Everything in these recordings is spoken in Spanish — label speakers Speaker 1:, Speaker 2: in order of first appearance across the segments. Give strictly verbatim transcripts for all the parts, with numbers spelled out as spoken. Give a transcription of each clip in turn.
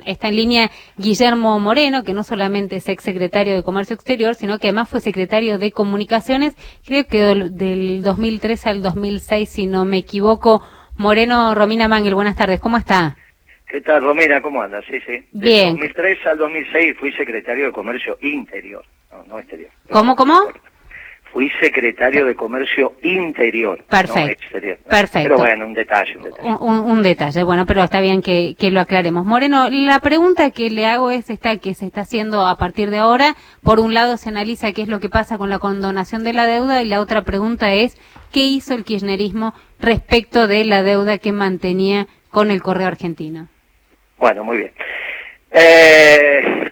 Speaker 1: está en línea Guillermo Moreno, que no solamente es exsecretario de Comercio Exterior, sino que además fue secretario de Comunicaciones, creo que del, del dos mil tres al dos mil seis, si no me equivoco. Moreno, Romina Mangel, buenas tardes, ¿cómo está?
Speaker 2: ¿Qué tal, Romina? ¿Cómo andas? Sí, sí. Del
Speaker 1: Bien.
Speaker 2: dos mil tres al dos mil seis fui secretario de Comercio Interior, no, no exterior.
Speaker 1: ¿Cómo, cómo?
Speaker 2: Fui secretario de Comercio Interior,
Speaker 1: Perfecto.
Speaker 2: no exterior.
Speaker 1: Perfecto.
Speaker 2: Pero bueno, un detalle, un detalle.
Speaker 1: Un, un, un detalle, bueno, pero está bien que, que lo aclaremos. Moreno, la pregunta que le hago es esta que se está haciendo a partir de ahora. Por un lado se analiza qué es lo que pasa con la condonación de la deuda y la otra pregunta es ¿qué hizo el kirchnerismo respecto de la deuda que mantenía con el Correo Argentino?
Speaker 2: Bueno, muy bien. Eh...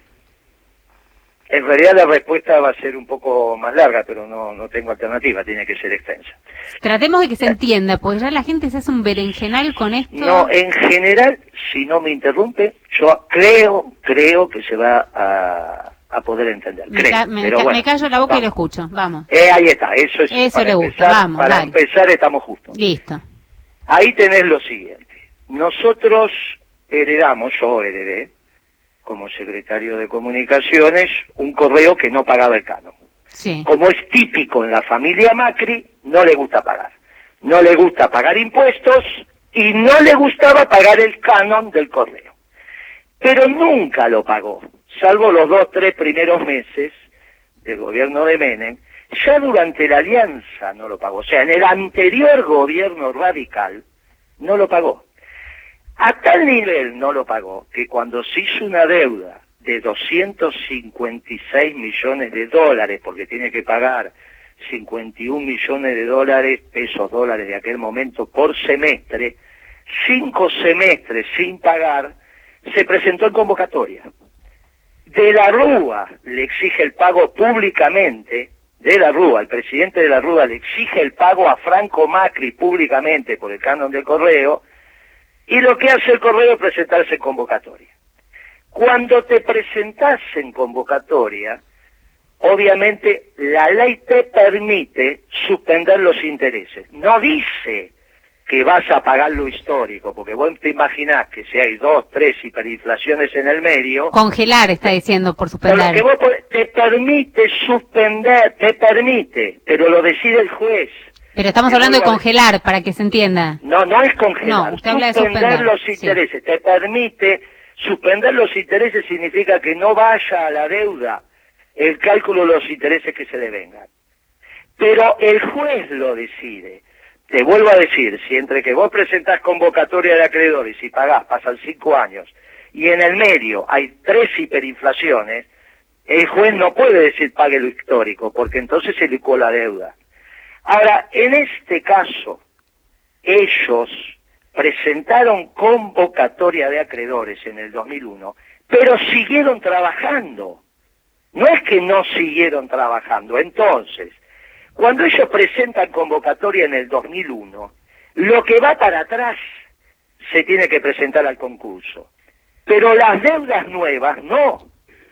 Speaker 2: En realidad la respuesta va a ser un poco más larga, pero no, no tengo alternativa, tiene que ser extensa.
Speaker 1: Tratemos de que se entienda, porque ya la gente se hace un berenjenal con esto.
Speaker 2: No, en general, si no me interrumpe, yo creo, creo que se va a, a poder entender.
Speaker 1: Me,
Speaker 2: Creo,
Speaker 1: ca me,
Speaker 2: pero
Speaker 1: ca
Speaker 2: bueno,
Speaker 1: me callo la boca
Speaker 2: vamos.
Speaker 1: y lo escucho, vamos.
Speaker 2: Eh, ahí está, eso es.
Speaker 1: Eso
Speaker 2: para
Speaker 1: le gusta,
Speaker 2: empezar,
Speaker 1: vamos,
Speaker 2: Para
Speaker 1: dale.
Speaker 2: empezar estamos justos.
Speaker 1: Listo.
Speaker 2: Ahí tenés lo siguiente. Nosotros heredamos, yo heredé, como secretario de Comunicaciones, un correo que no pagaba el canon.
Speaker 1: Sí.
Speaker 2: Como es típico en la familia Macri, no le gusta pagar. No le gusta pagar impuestos y no le gustaba pagar el canon del correo. Pero nunca lo pagó, salvo los dos, tres primeros meses del gobierno de Menem. Ya durante la alianza no lo pagó. O sea, en el anterior gobierno radical no lo pagó. A tal nivel no lo pagó que cuando se hizo una deuda de doscientos cincuenta y seis millones de dólares, porque tiene que pagar cincuenta y un millones de dólares, pesos dólares de aquel momento, por semestre, cinco semestres sin pagar, se presentó en convocatoria. De la Rúa le exige el pago públicamente, de la Rúa, el presidente de la Rúa le exige el pago a Franco Macri públicamente por el canon del correo, y lo que hace el correo es presentarse en convocatoria. Cuando te presentás en convocatoria, obviamente la ley te permite suspender los intereses. No dice que vas a pagar lo histórico, porque vos te imaginás que si hay dos, tres hiperinflaciones en el medio...
Speaker 1: Congelar, está diciendo, por suspender.
Speaker 2: Pero que vos te permite suspender, te permite, pero lo decide el juez.
Speaker 1: Pero estamos hablando de congelar, para que se entienda.
Speaker 2: No, no es congelar.
Speaker 1: No, usted habla de
Speaker 2: suspender.
Speaker 1: suspender
Speaker 2: los intereses. Sí. Te permite, suspender los intereses significa que no vaya a la deuda el cálculo de los intereses que se le vengan. Pero el juez lo decide. Te vuelvo a decir, si entre que vos presentás convocatoria de acreedores y pagás, pasan cinco años, y en el medio hay tres hiperinflaciones, el juez no puede decir pague lo histórico, porque entonces se licuó la deuda. Ahora, en este caso, ellos presentaron convocatoria de acreedores en el dos mil uno, pero siguieron trabajando. No es que no siguieron trabajando. Entonces, cuando ellos presentan convocatoria en el dos mil uno, lo que va para atrás se tiene que presentar al concurso. Pero las deudas nuevas, no.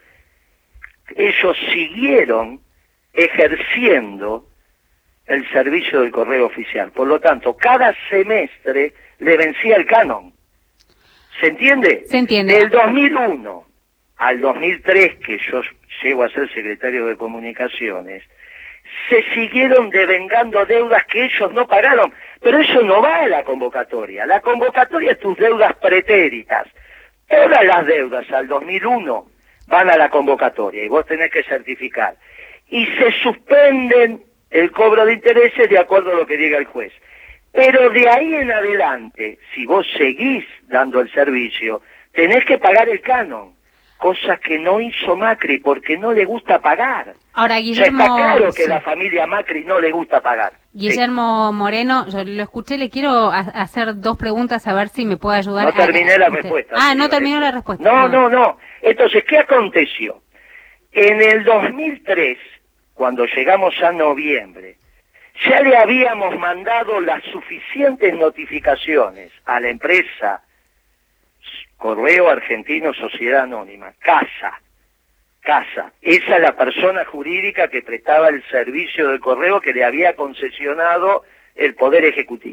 Speaker 2: Ellos siguieron ejerciendo el servicio del correo oficial. Por lo tanto, cada semestre le vencía el canon. ¿Se entiende?
Speaker 1: Se entiende.
Speaker 2: Del dos mil uno al dos mil tres, que yo llego a ser secretario de Comunicaciones, se siguieron devengando deudas que ellos no pagaron. Pero eso no va a la convocatoria. La convocatoria es tus deudas pretéritas. Todas las deudas al dos mil uno van a la convocatoria y vos tenés que certificar. Y se suspenden el cobro de intereses de acuerdo a lo que diga el juez. Pero de ahí en adelante, si vos seguís dando el servicio, tenés que pagar el canon, cosa que no hizo Macri porque no le gusta pagar.
Speaker 1: Ahora, Guillermo...
Speaker 2: O sea, está claro que
Speaker 1: sí.
Speaker 2: la familia Macri no le gusta pagar.
Speaker 1: Guillermo sí. Moreno, yo lo escuché, le quiero a hacer dos preguntas a ver si me puede ayudar.
Speaker 2: No
Speaker 1: a,
Speaker 2: terminé
Speaker 1: a,
Speaker 2: la
Speaker 1: usted.
Speaker 2: respuesta.
Speaker 1: Ah,
Speaker 2: sí,
Speaker 1: no terminó la respuesta.
Speaker 2: No, no, no. Entonces, ¿qué aconteció? En el dos mil tres, cuando llegamos a noviembre, ya le habíamos mandado las suficientes notificaciones a la empresa Correo Argentino Sociedad Anónima, CASA. CASA. Esa es la persona jurídica que prestaba el servicio del correo que le había concesionado el Poder Ejecutivo.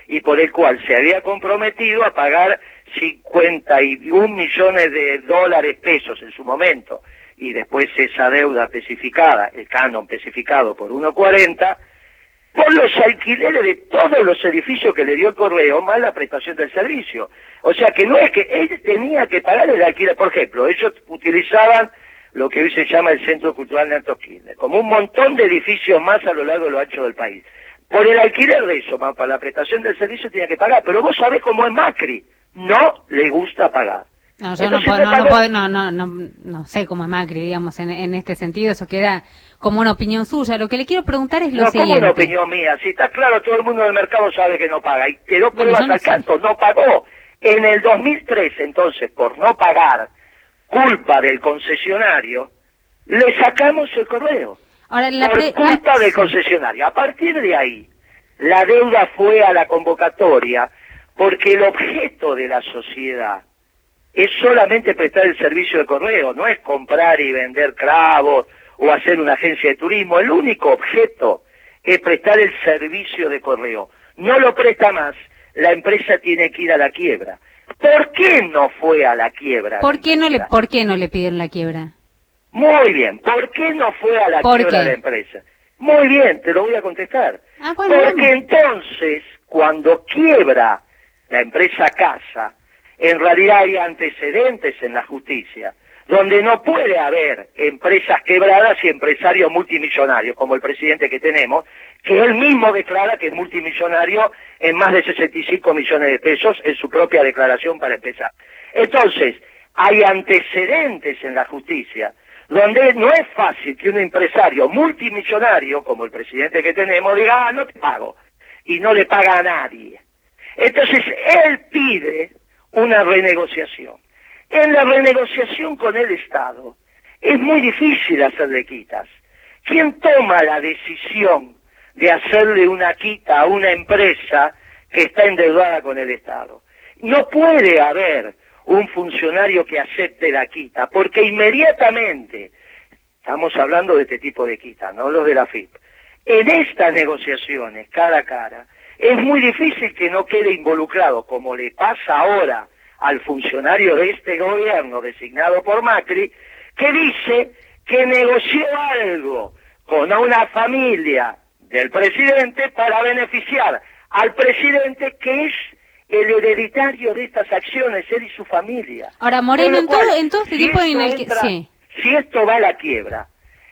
Speaker 2: y por el cual se había comprometido a pagar cincuenta y un millones de dólares pesos en su momento, y después esa deuda especificada, el canon especificado por uno cuarenta, por los alquileres de todos los edificios que le dio el Correo, más la prestación del servicio. O sea que no es que él tenía que pagar el alquiler. Por ejemplo, ellos utilizaban lo que hoy se llama el Centro Cultural Nelson Kirchner, como un montón de edificios más a lo largo de lo ancho del país. Por el alquiler de eso, más para la prestación del servicio tenía que pagar, pero vos sabés cómo es Macri, no le gusta pagar.
Speaker 1: No, yo no, puedo, no, no, puedo, no, no, no, no sé cómo es Macri, digamos, en, en este sentido, eso queda como una opinión suya. Lo que le quiero preguntar es lo
Speaker 2: no,
Speaker 1: siguiente.
Speaker 2: No, como una opinión mía, si está claro, todo el mundo del mercado sabe que no paga, y quedó pruebas bueno, al canto, no pagó. En el dos mil tres, entonces, por no pagar, culpa del concesionario, le sacamos el Correo.
Speaker 1: Ahora, la
Speaker 2: por
Speaker 1: pre...
Speaker 2: culpa
Speaker 1: la...
Speaker 2: del concesionario. A partir de ahí, la deuda fue a la convocatoria, porque el objeto de la sociedad es solamente prestar el servicio de correo, no es comprar y vender clavos o hacer una agencia de turismo. El único objeto es prestar el servicio de correo. No lo presta más, la empresa tiene que ir a la quiebra. ¿Por qué no fue a la quiebra?
Speaker 1: ¿Por qué no le, por qué no le pidieron la quiebra?
Speaker 2: Muy bien, ¿por qué no fue a la quiebra de la empresa? Muy bien, te lo voy a contestar.
Speaker 1: Ah, bueno,
Speaker 2: Porque
Speaker 1: bueno.
Speaker 2: entonces, cuando quiebra la empresa Casa, en realidad hay antecedentes en la justicia, donde no puede haber empresas quebradas y empresarios multimillonarios, como el presidente que tenemos, que él mismo declara que es multimillonario en más de sesenta y cinco millones de pesos en su propia declaración para empezar. Entonces, hay antecedentes en la justicia, donde no es fácil que un empresario multimillonario, como el presidente que tenemos, diga, ah, no te pago, y no le paga a nadie. Entonces, él pide una renegociación. En la renegociación con el Estado es muy difícil hacerle quitas. ¿Quién toma la decisión de hacerle una quita a una empresa que está endeudada con el Estado? No puede haber un funcionario que acepte la quita, porque inmediatamente, estamos hablando de este tipo de quita, no los de la F I P, en estas negociaciones cara a cara, es muy difícil que no quede involucrado, como le pasa ahora al funcionario de este gobierno designado por Macri, que dice que negoció algo con una familia del presidente para beneficiar al presidente, que es el hereditario de estas acciones, él y su familia.
Speaker 1: Ahora, Moreno, en todo, en todo este
Speaker 2: si
Speaker 1: tipo en el que...
Speaker 2: entra,
Speaker 1: Sí.
Speaker 2: Si esto va a la quiebra,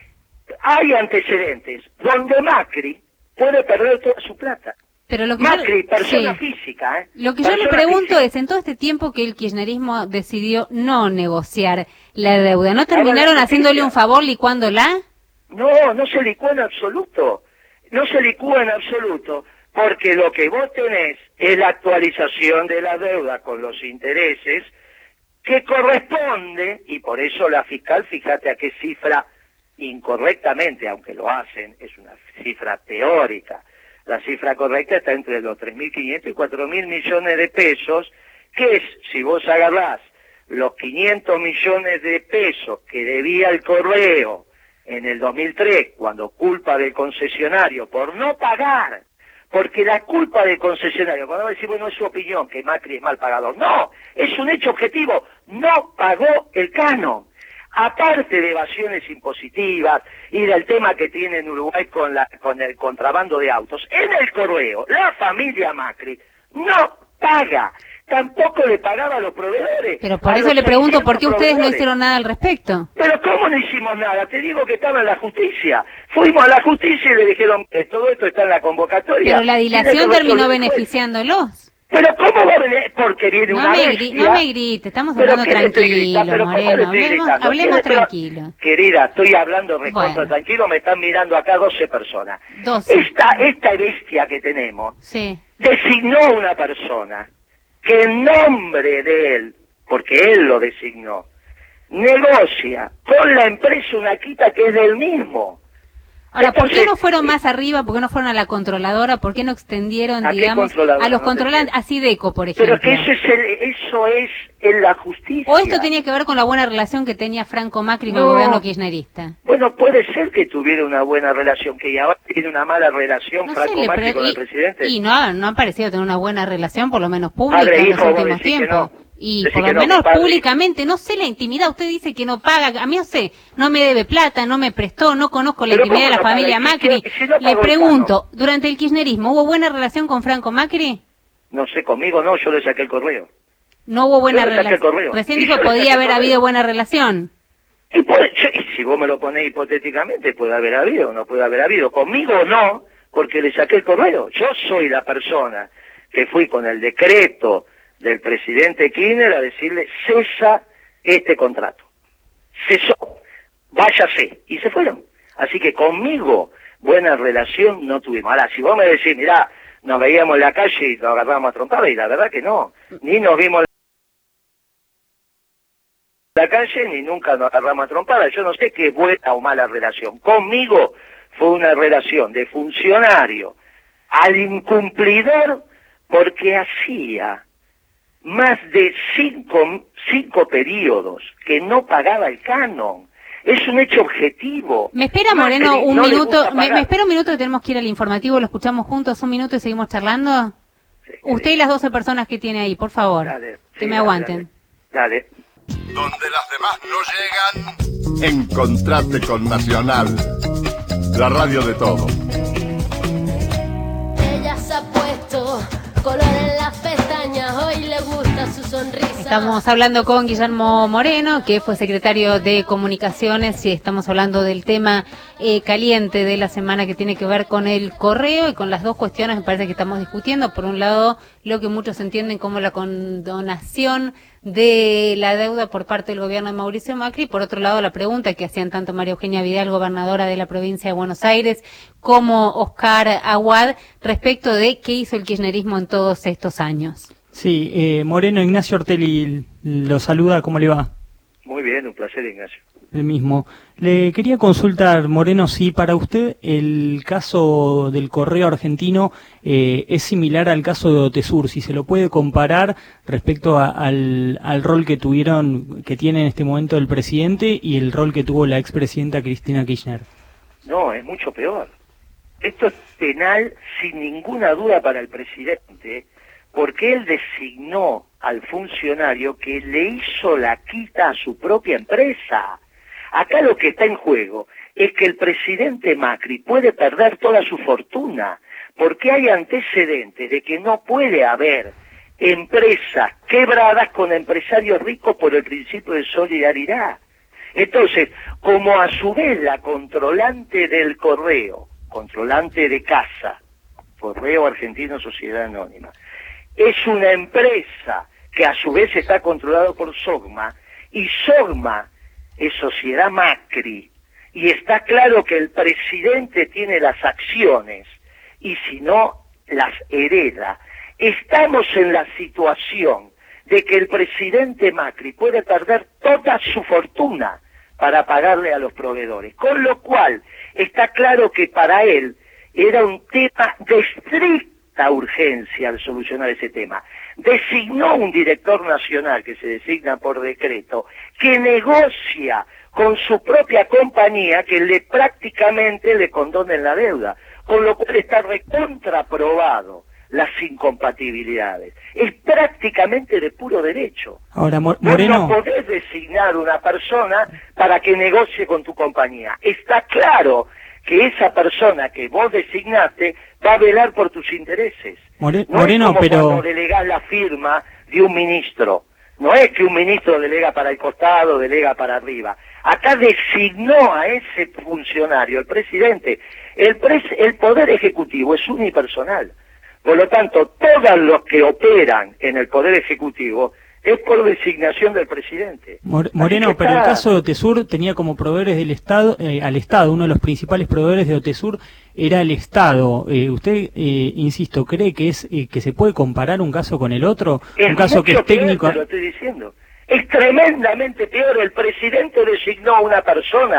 Speaker 2: hay antecedentes donde Macri puede perder toda su plata.
Speaker 1: Pero lo que
Speaker 2: Macri,
Speaker 1: yo,
Speaker 2: persona
Speaker 1: sí.
Speaker 2: física, ¿eh?
Speaker 1: Lo que
Speaker 2: persona
Speaker 1: yo le pregunto
Speaker 2: física.
Speaker 1: es, en todo este tiempo que el kirchnerismo decidió no negociar la deuda, ¿no terminaron haciéndole un favor licuándola?
Speaker 2: No, no se licúa en absoluto. No se licúa en absoluto, porque lo que vos tenés es la actualización de la deuda con los intereses que corresponde, y por eso la fiscal, fíjate a qué cifra incorrectamente, aunque lo hacen, es una cifra teórica. La cifra correcta está entre los tres mil quinientos y cuatro mil millones de pesos, que es, si vos agarrás los quinientos millones de pesos que debía el Correo en el dos mil tres, cuando culpa del concesionario por no pagar, porque la culpa del concesionario, cuando decimos, bueno, es su opinión que Macri es mal pagador, no, es un hecho objetivo, no pagó el canon. Aparte de evasiones impositivas y del tema que tiene en Uruguay con, la, con el contrabando de autos, en el Correo, la familia Macri no paga, tampoco le pagaba a los proveedores.
Speaker 1: Pero por eso le pregunto, ¿por qué ustedes no hicieron nada al respecto?
Speaker 2: Pero ¿cómo no hicimos nada? Te digo que estaba en la justicia. Fuimos a la justicia y le dijeron, eh, todo esto está en la convocatoria.
Speaker 1: Pero la dilación terminó beneficiándolos.
Speaker 2: Pero ¿cómo va a venir? Porque viene
Speaker 1: no
Speaker 2: una
Speaker 1: me
Speaker 2: bestia.
Speaker 1: No me grite, estamos hablando tranquilo, Moreno, hablemos, hablemos tranquilo.
Speaker 2: Querida, estoy hablando recontra
Speaker 1: bueno.
Speaker 2: tranquilo, me están mirando acá doce personas.
Speaker 1: doce.
Speaker 2: Esta, esta bestia que tenemos,
Speaker 1: sí.
Speaker 2: designó una persona que en nombre de él, porque él lo designó, negocia con la empresa una quita que es del mismo.
Speaker 1: Ahora,
Speaker 2: Entonces,
Speaker 1: ¿por qué no fueron más arriba? ¿Por qué no fueron a la controladora? ¿Por qué no extendieron,
Speaker 2: ¿a qué
Speaker 1: digamos,
Speaker 2: controladora?
Speaker 1: a los
Speaker 2: No
Speaker 1: controlantes, a Sideco, por
Speaker 2: Pero
Speaker 1: ejemplo?
Speaker 2: que eso es, el, eso es en la justicia.
Speaker 1: ¿O esto tenía que ver con la buena relación que tenía Franco Macri con
Speaker 2: No.
Speaker 1: el gobierno kirchnerista?
Speaker 2: Bueno, puede ser que tuviera una buena relación, que ahora tiene una mala relación
Speaker 1: No sé,
Speaker 2: Franco
Speaker 1: le
Speaker 2: Macri
Speaker 1: pre-
Speaker 2: con
Speaker 1: y,
Speaker 2: el presidente.
Speaker 1: y no, no ha parecido tener una buena relación, por lo menos pública,
Speaker 2: Padre,
Speaker 1: en
Speaker 2: hijo,
Speaker 1: los
Speaker 2: vos
Speaker 1: últimos
Speaker 2: decís que
Speaker 1: tiempos.
Speaker 2: no.
Speaker 1: Y
Speaker 2: Decís
Speaker 1: por
Speaker 2: que
Speaker 1: lo
Speaker 2: no,
Speaker 1: menos
Speaker 2: que padre-
Speaker 1: públicamente, no sé la intimidad, usted dice que no paga, a mí no sé, no me debe plata, no me prestó, no conozco la
Speaker 2: Pero
Speaker 1: intimidad de la
Speaker 2: ¿cómo no
Speaker 1: familia
Speaker 2: paga? Si-
Speaker 1: Macri.
Speaker 2: si no
Speaker 1: Le
Speaker 2: pagó el
Speaker 1: pregunto, ¿durante el kirchnerismo hubo buena relación con Franco Macri?
Speaker 2: No sé, conmigo no, yo le saqué el correo.
Speaker 1: No hubo buena
Speaker 2: Yo le saqué el
Speaker 1: relación.
Speaker 2: correo.
Speaker 1: Recién
Speaker 2: Y
Speaker 1: dijo
Speaker 2: yo le
Speaker 1: podía
Speaker 2: saqué el
Speaker 1: haber
Speaker 2: correo.
Speaker 1: habido buena relación.
Speaker 2: Y, puede, yo- y si vos me lo ponés hipotéticamente, puede haber habido o no puede haber habido. Conmigo no, porque le saqué el correo. Yo soy la persona que fui con el decreto del presidente Kirchner a decirle, cesa este contrato. Cesó, váyase. Y se fueron. Así que conmigo buena relación no tuvimos. Ahora, si vos me decís, mirá, nos veíamos en la calle y nos agarrábamos a trompadas, y la verdad que no. Ni nos vimos en la calle, ni nunca nos agarramos a trompadas. Yo no sé qué es buena o mala relación. Conmigo fue una relación de funcionario al incumplidor, porque hacía más de cinco, cinco periodos que no pagaba el canon. Es un hecho objetivo.
Speaker 1: Me espera,
Speaker 2: Macri
Speaker 1: Moreno, un
Speaker 2: no le
Speaker 1: minuto,
Speaker 2: gusta
Speaker 1: me,
Speaker 2: pagar.
Speaker 1: me espera un minuto que tenemos que ir al informativo, lo escuchamos juntos, un minuto y seguimos charlando.
Speaker 2: Sí,
Speaker 1: Usted y las doce personas que tiene ahí, por favor,
Speaker 2: Dale,
Speaker 1: que
Speaker 2: sí,
Speaker 1: me
Speaker 2: dale,
Speaker 1: aguanten.
Speaker 2: Dale. dale.
Speaker 3: Donde las demás no llegan, encontrate con Nacional, la radio de todo.
Speaker 4: Ella se ha puesto color en las pestañas, hoy le gusta su sonrisa.
Speaker 1: Estamos hablando con Guillermo Moreno, que fue secretario de Comunicaciones, y estamos hablando del tema eh, caliente de la semana que tiene que ver con el correo y con las dos cuestiones me parece que estamos discutiendo. Por un lado, lo que muchos entienden como la condonación de la deuda por parte del gobierno de Mauricio Macri. Por otro lado, la pregunta que hacían tanto María Eugenia Vidal, gobernadora de la provincia de Buenos Aires, como Oscar Aguad, respecto de qué hizo el kirchnerismo en todos estos años.
Speaker 5: Sí, eh, Moreno, Ignacio Ortelli lo saluda, ¿cómo le va?
Speaker 2: Muy bien, un placer, Ignacio.
Speaker 5: El mismo. Le quería consultar, Moreno, si para usted el caso del correo argentino eh, es similar al caso de Otesur, si se lo puede comparar respecto a, al, al rol que tuvieron, que tiene en este momento el presidente y el rol que tuvo la expresidenta Cristina Kirchner.
Speaker 2: No, es mucho peor. Esto es penal sin ninguna duda para el presidente, porque él designó al funcionario que le hizo la quita a su propia empresa. Acá lo que está en juego es que el presidente Macri puede perder toda su fortuna, porque hay antecedentes de que no puede haber empresas quebradas con empresarios ricos por el principio de solidaridad. Entonces, como a su vez la controlante del correo, controlante de casa, Correo Argentino Sociedad Anónima, es una empresa que a su vez está controlado por Sogma, y Sogma es Sociedad Macri, y está claro que el presidente tiene las acciones, y si no, las hereda. Estamos en la situación de que el presidente Macri puede perder toda su fortuna para pagarle a los proveedores, con lo cual está claro que para él era un tema de estricta urgencia al solucionar ese tema. Designó un director nacional que se designa por decreto, que negocia con su propia compañía que le prácticamente le condonen la deuda, con lo cual está recontraprobado las incompatibilidades. Es prácticamente de puro derecho.
Speaker 5: Ahora, Mo-
Speaker 2: No,
Speaker 5: Moreno,
Speaker 2: no podés designar una persona para que negocie con tu compañía. Está claro que esa persona que vos designaste va a velar por tus intereses.
Speaker 5: More-
Speaker 2: no
Speaker 5: Moreno,
Speaker 2: es como
Speaker 5: pero-
Speaker 2: cuando delegás la firma de un ministro. No es que un ministro delega para el costado, delega para arriba. Acá designó a ese funcionario, el presidente. El, pres el Poder Ejecutivo es unipersonal. Por lo tanto, todos los que operan en el Poder Ejecutivo es por designación del presidente.
Speaker 5: More-
Speaker 2: Así
Speaker 5: Moreno,
Speaker 2: que
Speaker 5: pero el
Speaker 2: está-
Speaker 5: caso de Otesur tenía como proveedores del Estado, eh, al Estado, uno de los principales proveedores de Otesur era el Estado. Eh, ¿Usted, eh, insisto, cree que es eh, que se puede comparar un caso con el otro?
Speaker 2: Es
Speaker 5: Un caso que
Speaker 2: mucho
Speaker 5: es técnico.
Speaker 2: peor, te lo estoy diciendo. Es tremendamente peor. El presidente designó a una persona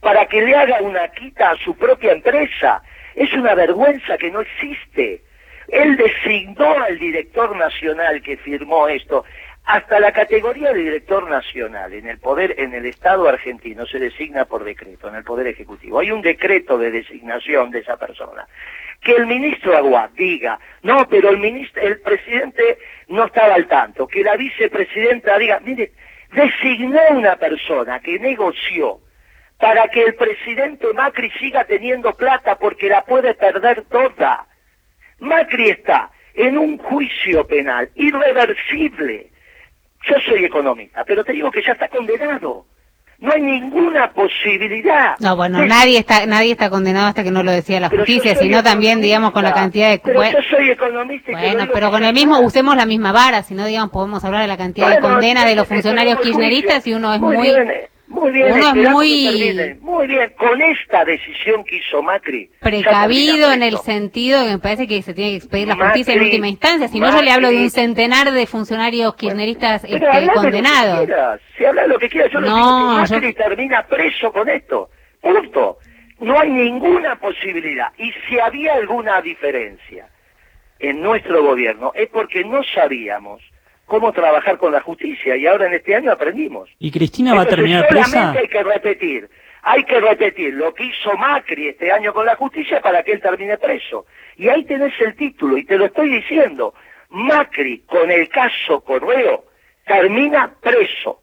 Speaker 2: para que le haga una quita a su propia empresa. Es una vergüenza que no existe. Él designó al director nacional que firmó esto. Hasta la categoría de director nacional en el poder, en el Estado argentino se designa por decreto, en el Poder Ejecutivo. Hay un decreto de designación de esa persona. Que el ministro Aguad diga, no, pero el ministro, el presidente no estaba al tanto. Que la vicepresidenta diga, mire, designó una persona que negoció para que el presidente Macri siga teniendo plata porque la puede perder toda. Macri está en un juicio penal irreversible. Yo soy economista, pero te digo que ya está condenado. No hay ninguna posibilidad.
Speaker 1: No, bueno,
Speaker 2: de...
Speaker 1: nadie está nadie está condenado hasta que no lo decida la
Speaker 2: pero
Speaker 1: justicia, sino también, digamos, con la cantidad de...
Speaker 2: Pero yo soy economista y
Speaker 1: Bueno, pero con el mismo, usemos la misma vara, si no, digamos, podemos hablar de la cantidad bueno, de condenas de los funcionarios kirchneristas y uno es muy...
Speaker 2: muy bien, muy bien,
Speaker 1: uno es muy...
Speaker 2: Muy bien, con esta decisión que hizo Macri...
Speaker 1: Precavido en el sentido que me parece que se tiene que expedir la justicia Macri, en última instancia, si no Macri, yo le hablo de un centenar de funcionarios kirchneristas bueno, este, condenados.
Speaker 2: Si habla lo que quieras, yo
Speaker 1: no,
Speaker 2: no digo que Macri
Speaker 1: yo...
Speaker 2: termina preso con esto, punto. No hay ninguna posibilidad, y si había alguna diferencia en nuestro gobierno es porque no sabíamos cómo trabajar con la justicia, y ahora en este año aprendimos.
Speaker 5: ¿Y Cristina
Speaker 2: Entonces,
Speaker 5: va a terminar presa?
Speaker 2: Solamente hay que repetir, hay que repetir lo que hizo Macri este año con la justicia para que él termine preso. Y ahí tenés el título, y te lo estoy diciendo. Macri, con el caso Correo, termina preso,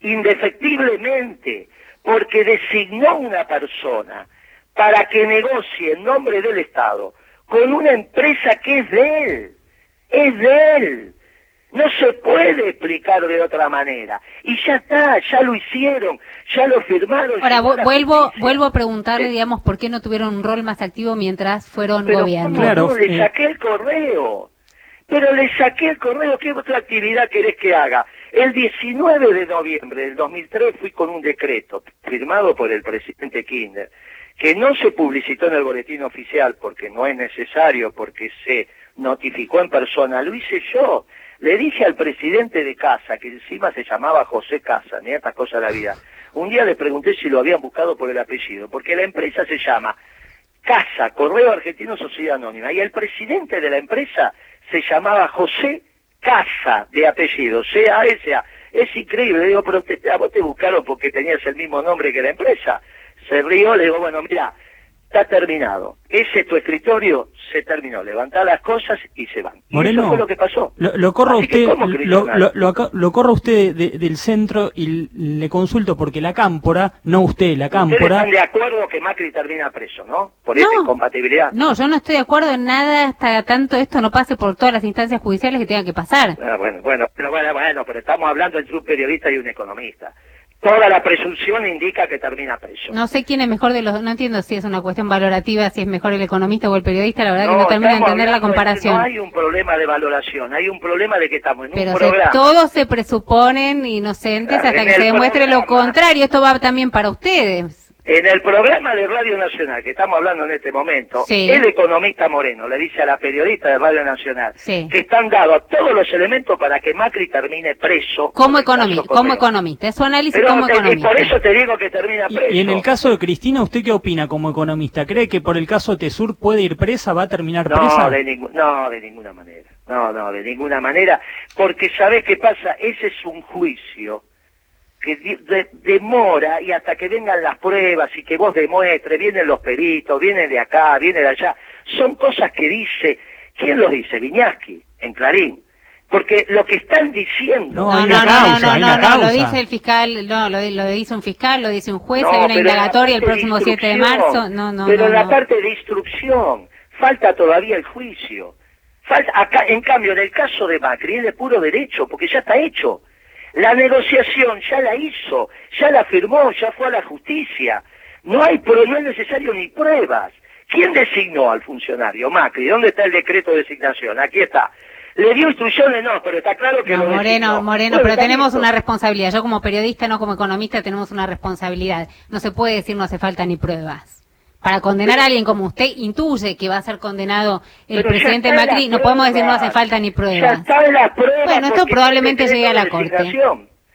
Speaker 2: indefectiblemente, porque designó una persona para que negocie en nombre del Estado con una empresa que es de él, es de él. No se puede explicar de otra manera. Y ya está, ya lo hicieron, ya lo firmaron.
Speaker 1: Ahora, vuelvo vuelvo a preguntarle, digamos, por qué no tuvieron un rol más activo mientras fueron
Speaker 2: pero
Speaker 1: gobierno.
Speaker 2: Claro, no, le saqué el correo. Pero le saqué el correo, ¿qué otra actividad querés que haga? El diecinueve de noviembre del dos mil tres fui con un decreto firmado por el presidente Kirchner, que no se publicitó en el boletín oficial porque no es necesario, porque se notificó en persona, lo hice yo. Le dije al presidente de Casa, que encima se llamaba José Casa, ni esta cosa de la vida. Un día le pregunté si lo habían buscado por el apellido, porque la empresa se llama Casa, Correo Argentino Sociedad Anónima, y el presidente de la empresa se llamaba José Casa, de apellido, C A S A. Es increíble, le digo, pero te, a vos te buscaron porque tenías el mismo nombre que la empresa. Se rió, le digo, bueno, mira, está terminado. Ese tu escritorio se terminó. Levantá las cosas y se van. Y
Speaker 5: Moreno,
Speaker 2: eso fue lo que pasó.
Speaker 5: Lo, lo corro
Speaker 2: Así
Speaker 5: usted, lo, lo, lo, lo corro usted de, de, del centro y le consulto porque la Cámpora, no usted, la Cámpora.
Speaker 2: Ustedes están de acuerdo que Macri termina preso, ¿no? Por
Speaker 1: no,
Speaker 2: esa incompatibilidad.
Speaker 1: No, yo no estoy de acuerdo en nada hasta tanto esto no pase por todas las instancias judiciales que tengan que pasar.
Speaker 2: Ah, bueno, bueno, pero bueno, bueno, pero estamos hablando entre un periodista y un economista. Toda la presunción indica que termina preso.
Speaker 1: No sé quién es mejor de los... No entiendo si es una cuestión valorativa, si es mejor el economista o el periodista. La verdad no, que no termino de entender la comparación.
Speaker 2: No hay un problema de valoración, hay un problema de que estamos en
Speaker 1: Pero
Speaker 2: un programa.
Speaker 1: Pero todos se presuponen inocentes claro, hasta que se demuestre programa, lo contrario. Esto va también para ustedes.
Speaker 2: En el programa de Radio Nacional, que estamos hablando en este momento, sí. El economista Moreno le dice a la periodista de Radio Nacional sí. que están dados todos los elementos para que Macri termine preso.
Speaker 1: Como economista, como economista, es su análisis
Speaker 2: Pero
Speaker 1: como
Speaker 2: te,
Speaker 1: economista.
Speaker 2: Por eso te digo que termina preso.
Speaker 5: Y, y en el caso de Cristina, ¿usted qué opina como economista? ¿Cree que por el caso Tesur puede ir presa, va a terminar
Speaker 2: no,
Speaker 5: presa?
Speaker 2: De ningú no, de ninguna manera. No, no, de ninguna manera. Porque ¿sabés qué pasa? Ese es un juicio que de, demora y hasta que vengan las pruebas y que vos demuestres, vienen los peritos, vienen de acá, vienen de allá, son cosas que dice, ¿quién los dice? Viñaski, en Clarín, porque lo que están diciendo...
Speaker 1: No, no, no, causa, no, no, no, no, lo dice el fiscal, no, lo, lo dice un fiscal, lo dice un juez, no, hay una indagatoria el próximo siete de marzo, no, no,
Speaker 2: Pero
Speaker 1: no,
Speaker 2: en la
Speaker 1: no.
Speaker 2: parte de instrucción, falta todavía el juicio, falta acá, en cambio, en el caso de Macri es de puro derecho, porque ya está hecho. La negociación ya la hizo, ya la firmó, ya fue a la justicia. No hay, no es necesario ni pruebas. ¿Quién designó al funcionario? Macri. ¿Dónde está el decreto de designación? Aquí está. ¿Le dio instrucciones? No, pero está claro que
Speaker 1: no,
Speaker 2: lo
Speaker 1: Moreno,
Speaker 2: designó.
Speaker 1: Moreno,
Speaker 2: bueno,
Speaker 1: pero tenemos
Speaker 2: listo. Una
Speaker 1: responsabilidad. Yo como periodista, no como economista, tenemos una responsabilidad. No se puede decir no hace falta ni pruebas. Para condenar a alguien como usted intuye que va a ser condenado el Pero presidente Macri, no podemos decir no hace falta ni pruebas.
Speaker 2: Ya está en la prueba
Speaker 1: bueno, esto probablemente llegue a la Corte.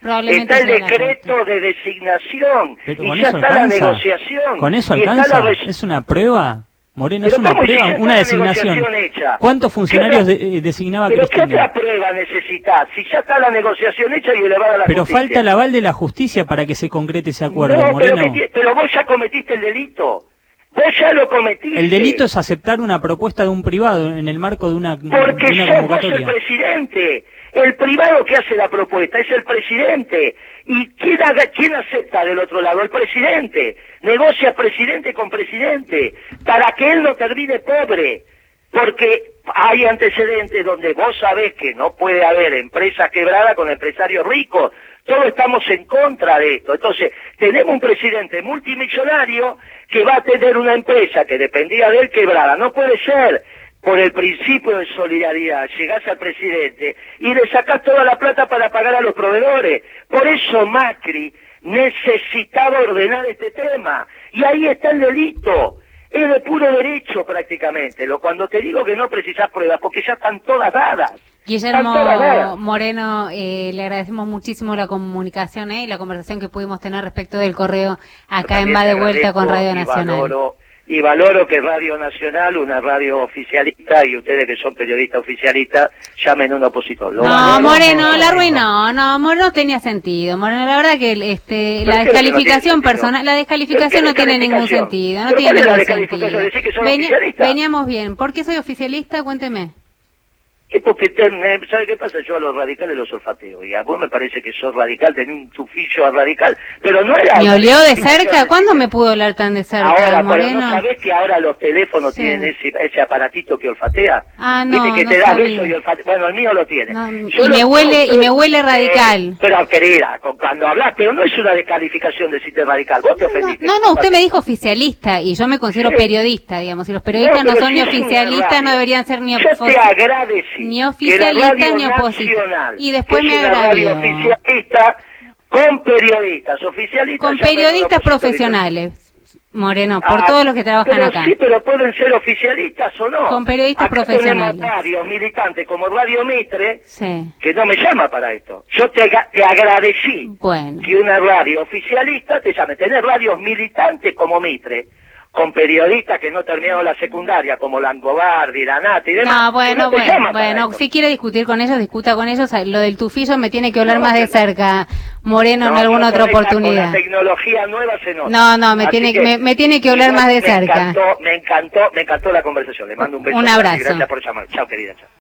Speaker 1: Probablemente
Speaker 2: está el
Speaker 1: sea la
Speaker 2: decreto de designación
Speaker 5: Pero
Speaker 2: y
Speaker 5: con
Speaker 2: ya
Speaker 5: eso
Speaker 2: está la
Speaker 5: alcanza.
Speaker 2: negociación.
Speaker 5: ¿Con eso
Speaker 2: y está
Speaker 5: alcanza?
Speaker 2: la res-
Speaker 5: ¿Es una prueba? Moreno,
Speaker 2: Pero
Speaker 5: es una
Speaker 2: ¿cómo si ya
Speaker 5: prueba,
Speaker 2: está
Speaker 5: una
Speaker 2: la
Speaker 5: designación.
Speaker 2: negociación hecha?
Speaker 5: ¿Cuántos funcionarios
Speaker 2: ¿Qué
Speaker 5: de- eh, designaba
Speaker 2: ¿Pero qué
Speaker 5: Cristina?
Speaker 2: otra prueba necesitas? Si ya está la negociación hecha y elevada a la
Speaker 5: Pero
Speaker 2: justicia.
Speaker 5: falta el aval de la justicia para que se concrete ese acuerdo,
Speaker 2: No, pero,
Speaker 5: Moreno.
Speaker 2: que ti- pero vos ya cometiste el delito. Vos ya lo cometiste.
Speaker 5: El delito es aceptar una propuesta de un privado en el marco de una, de
Speaker 2: Porque
Speaker 5: una
Speaker 2: sos vos el
Speaker 5: convocatoria.
Speaker 2: presidente. El privado que hace la propuesta es el presidente. ¿Y quién, haga, quién acepta del otro lado? El presidente. Negocia presidente con presidente. Para que él no termine pobre. Porque hay antecedentes donde vos sabés que no puede haber empresa quebrada con empresarios ricos. Todos estamos en contra de esto. Entonces, tenemos un presidente multimillonario que va a tener una empresa que dependía de él quebrada. No puede ser. Por el principio de solidaridad, llegás al presidente y le sacás toda la plata para pagar a los proveedores. Por eso Macri necesitaba ordenar este tema. Y ahí está el delito. Es de puro derecho prácticamente. Lo cuando te digo que no precisás pruebas, porque ya están todas dadas.
Speaker 1: Guillermo
Speaker 2: Están todas dadas.
Speaker 1: Moreno, eh, le agradecemos muchísimo la comunicación eh, y la conversación que pudimos tener respecto del correo acá en
Speaker 2: También
Speaker 1: Va
Speaker 2: te
Speaker 1: de Vuelta con
Speaker 2: agradezco
Speaker 1: Radio
Speaker 2: y
Speaker 1: Nacional.
Speaker 2: valoro- Y valoro que Radio Nacional, una radio oficialista, y ustedes que son periodistas oficialistas, llamen a un opositor. Lo
Speaker 1: No,
Speaker 2: valoro.
Speaker 1: Moreno, la arruinó, no, Moreno tenía sentido. Moreno, la verdad que este,
Speaker 2: ¿Pero
Speaker 1: la
Speaker 2: qué es lo que no
Speaker 1: descalificación
Speaker 2: tiene
Speaker 1: personal,
Speaker 2: sentido?
Speaker 1: la descalificación
Speaker 2: ¿Pero
Speaker 1: no
Speaker 2: qué
Speaker 1: tiene ningún
Speaker 2: descalificación?
Speaker 1: sentido, no
Speaker 2: ¿Pero
Speaker 1: tiene
Speaker 2: cuál es la
Speaker 1: ningún
Speaker 2: descalificación?
Speaker 1: sentido.
Speaker 2: ¿Decir que son
Speaker 1: Veni-
Speaker 2: oficialistas?
Speaker 1: veníamos bien. ¿Por qué soy oficialista? Cuénteme.
Speaker 2: Es porque, te- eh, ¿sabe qué pasa? Yo a los radicales los olfateo, y a vos me parece que sos radical, tenés un tufillo a radical, pero no era...
Speaker 1: ¿Me olió de cerca? ¿Cuándo me pudo oler tan de cerca,
Speaker 2: Ahora, pero
Speaker 1: Moreno?
Speaker 2: ¿no sabés que ahora los teléfonos
Speaker 1: Sí.
Speaker 2: tienen ese, ese aparatito que olfatea?
Speaker 1: Ah, no,
Speaker 2: Viste que
Speaker 1: no
Speaker 2: te da
Speaker 1: sabía.
Speaker 2: beso y olfatea. Bueno, el mío lo tiene.
Speaker 1: No,
Speaker 2: Yo
Speaker 1: y me
Speaker 2: lo-
Speaker 1: huele- y me huele
Speaker 2: Eh,
Speaker 1: radical.
Speaker 2: pero querida, con- cuando hablas, pero no es una descalificación decirte radical, vos te ofendiste.
Speaker 1: No, no, usted me dijo oficialista y yo me considero
Speaker 2: Sí.
Speaker 1: periodista, digamos. Y los periodistas no,
Speaker 2: pero
Speaker 1: son
Speaker 2: si
Speaker 1: ni
Speaker 2: es una
Speaker 1: oficialistas,
Speaker 2: radio.
Speaker 1: no deberían ser ni
Speaker 2: Yo te
Speaker 1: opositores.
Speaker 2: agradecí
Speaker 1: Ni
Speaker 2: que la
Speaker 1: oficialista
Speaker 2: Radio
Speaker 1: ni opositor.
Speaker 2: Nacional,
Speaker 1: Y después
Speaker 2: que
Speaker 1: me
Speaker 2: es una radio
Speaker 1: agravió.
Speaker 2: oficialista con periodistas, oficialistas.
Speaker 1: Con
Speaker 2: ya menos
Speaker 1: periodistas
Speaker 2: opositores.
Speaker 1: profesionales, Moreno, por
Speaker 2: Ah,
Speaker 1: todos los que trabajan
Speaker 2: pero
Speaker 1: acá.
Speaker 2: Sí, pero pueden ser oficialistas o no.
Speaker 1: Con periodistas
Speaker 2: Acá
Speaker 1: profesionales.
Speaker 2: tenemos radios militantes como Radio Mitre,
Speaker 1: Sí,
Speaker 2: que no me llama para esto. Yo te, aga- te agradecí
Speaker 1: bueno.
Speaker 2: que una radio oficialista te llame. Tener radios militantes como Mitre, con periodistas que no terminaron la secundaria, como Langobardi, Lanati y demás.
Speaker 1: No,
Speaker 2: que
Speaker 1: bueno,
Speaker 2: no te
Speaker 1: bueno,
Speaker 2: llaman para
Speaker 1: bueno,
Speaker 2: esto.
Speaker 1: si quiere discutir con ellos, discuta con ellos. Lo del tufillo me tiene que hablar
Speaker 2: No,
Speaker 1: más de
Speaker 2: pero-
Speaker 1: cerca, Moreno, en
Speaker 2: No,
Speaker 1: alguna
Speaker 2: no,
Speaker 1: otra
Speaker 2: con esta-
Speaker 1: oportunidad.
Speaker 2: Con la tecnología nueva se nota.
Speaker 1: No, no, me
Speaker 2: Así
Speaker 1: tiene,
Speaker 2: que-
Speaker 1: me, me tiene que hablar más de
Speaker 2: me
Speaker 1: cerca.
Speaker 2: Encantó, me encantó, me encantó la conversación. Le mando un beso.
Speaker 1: Un
Speaker 2: grande y
Speaker 1: abrazo.
Speaker 2: Gracias por llamar. Chao, querida. Chao.